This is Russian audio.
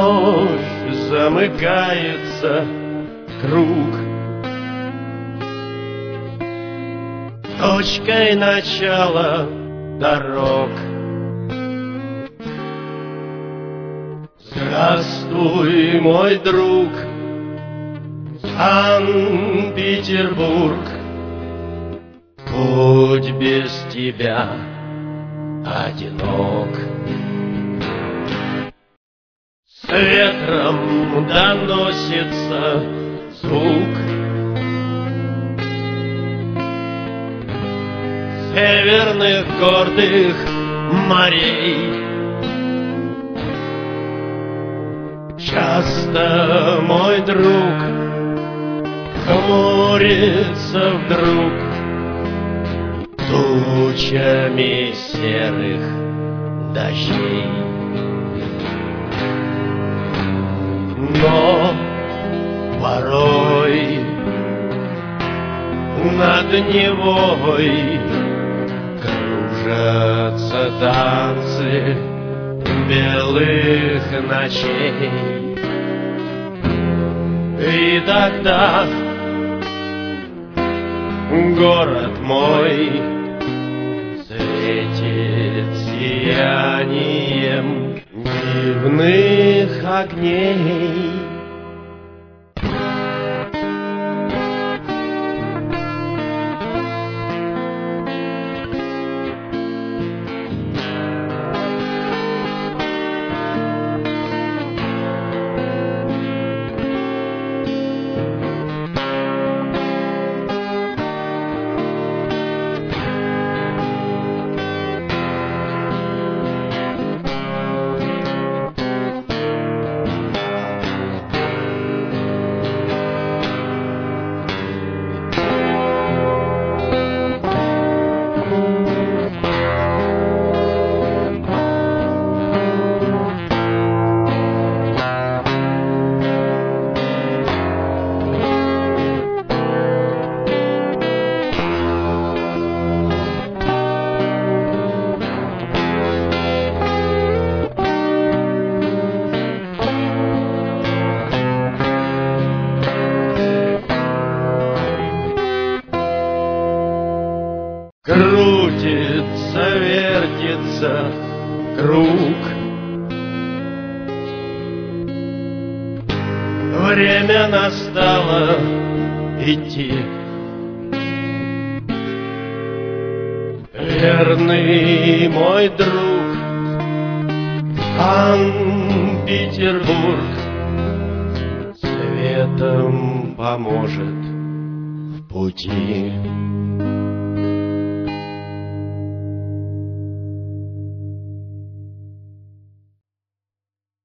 вновь замыкается круг. Точкой начала дорог. Здравствуй, мой друг, Санкт-Петербург. Путь без тебя одинок. С ветром доносится звук северных гордых морей. Часто, мой друг, хмурится вдруг тучами серых дождей. Но порой над Невой кружатся танцы белых ночей. И тогда город мой светит сиянием дневных огней. Крутится, вертится круг. Время настало идти. Верный мой друг, Санкт-Петербург светом поможет в пути.